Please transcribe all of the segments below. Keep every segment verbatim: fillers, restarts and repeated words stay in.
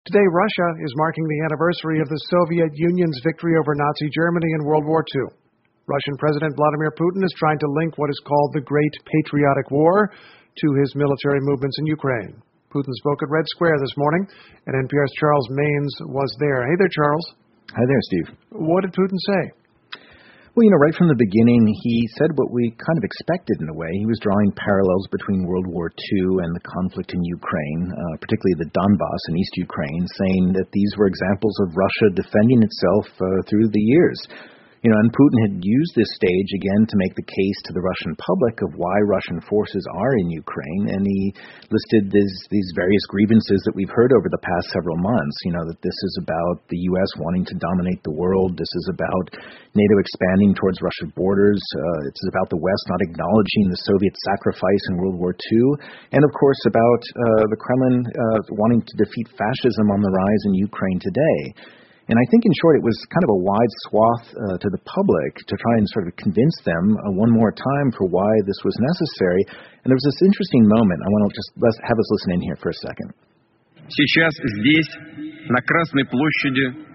Today, Russia is marking the anniversary of the Soviet Union's victory over Nazi Germany in World War Two. Russian President Vladimir Putin is trying to link what is called the Great Patriotic War to his military movements in Ukraine. Putin spoke at Red Square this morning, and N P R's Charles Maynes was there. Hey there, Charles. Hi there, Steve. What did Putin say? Well, you know, right from the beginning, he said what we kind of expected in a way. He was drawing parallels between World War Two and the conflict in Ukraine, uh, particularly the Donbass in East Ukraine, saying that these were examples of Russia defending itself uh, through the years. You know, and Putin had used this stage again to make the case to the Russian public of why Russian forces are in Ukraine, and he listed these, these various grievances that we've heard over the past several months. You know, that this is about the U S wanting to dominate the world. This is about NATO expanding towards Russian borders. Uh, it's about the West not acknowledging the Soviet sacrifice in World War Two, and of course about uh, the Kremlin uh, wanting to defeat fascism on the rise in Ukraine today. And I think, in short, it was kind of a wide swath uh, to the public to try and sort of convince them uh, one more time for why this was necessary. And there was this interesting moment. I want to just let's have us listen in here for a second. Сейчас здесь, на Красной площади.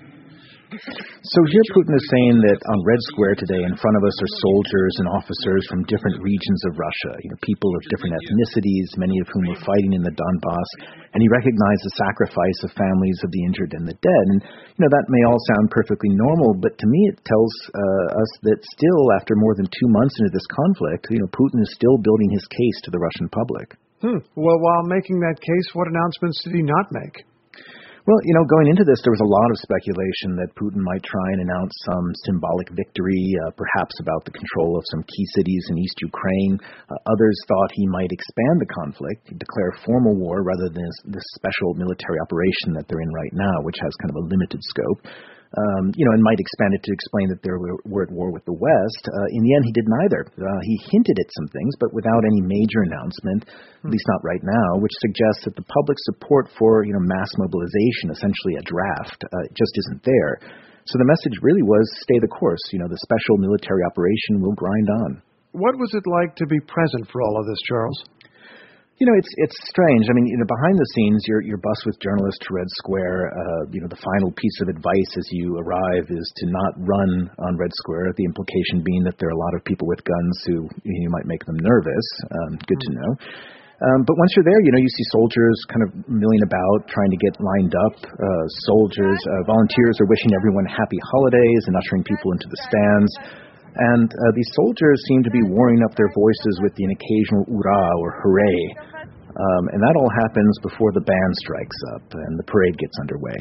So here Putin is saying that on Red Square today in front of us are soldiers and officers from different regions of Russia, you know, people of different ethnicities, many of whom were fighting in the Donbass, and he recognized the sacrifice of families of the injured and the dead. And, you know, that may all sound perfectly normal, but to me it tells uh, us that still, after more than two months into this conflict, you know, Putin is still building his case to the Russian public. Hmm. Well, while making that case, what announcements did he not make? Well, you know, going into this, there was a lot of speculation that Putin might try and announce some symbolic victory, uh, perhaps about the control of some key cities in East Ukraine. Uh, others thought he might expand the conflict, declare formal war rather than this, this special military operation that they're in right now, which has kind of a limited scope. Um, you know, and might expand it to explain that they were, were at war with the West. Uh, in the end, he did neither. Uh, he hinted at some things, but without any major announcement, at least not right now, which suggests that the public support for, you know, mass mobilization, essentially a draft, uh, just isn't there. So the message really was stay the course. You know, the special military operation will grind on. What was it like to be present for all of this, Charles? You know, it's it's strange. I mean, you know, behind the scenes, you're you're bussed with journalists to Red Square. Uh, you know, the final piece of advice as you arrive is to not run on Red Square. The implication being that there are a lot of people with guns who you might make them nervous. Um, good to know. Um, but once you're there, you know, you see soldiers kind of milling about, trying to get lined up. Uh, soldiers, uh, volunteers are wishing everyone happy holidays and ushering people into the stands. And uh, these soldiers seem to be warming up their voices with an occasional "Ura" or "Hooray." Um, and that all happens before the band strikes up and the parade gets underway.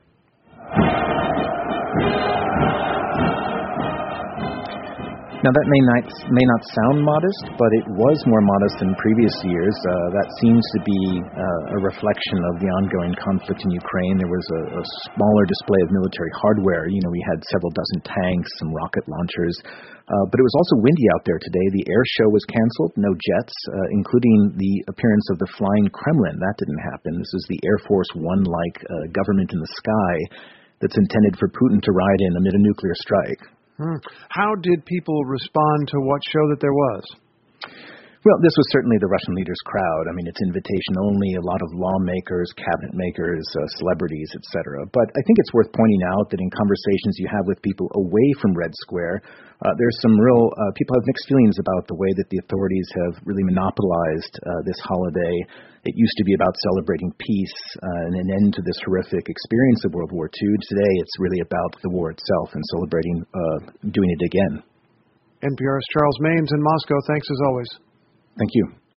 Now, that may not, may not sound modest, but it was more modest than previous years. Uh, that seems to be uh, a reflection of the ongoing conflict in Ukraine. There was a, a smaller display of military hardware. You know, we had several dozen tanks, some rocket launchers. Uh, but it was also windy out there today. The air show was canceled, no jets, uh, including the appearance of the flying Kremlin. That didn't happen. This is the Air Force One-like uh, government in the sky that's intended for Putin to ride in amid a nuclear strike. Hmm. How did people respond to what show that there was? Well, this was certainly the Russian leader's crowd. I mean, it's invitation only, a lot of lawmakers, cabinet makers, uh, celebrities, et cetera. But I think it's worth pointing out that in conversations you have with people away from Red Square, uh, there's some real, uh, people have mixed feelings about the way that the authorities have really monopolized uh, this holiday. It used to be about celebrating peace uh, and an end to this horrific experience of World War Two. Today, it's really about the war itself and celebrating uh, doing it again. N P R's Charles Maynes in Moscow. Thanks as always. Thank you.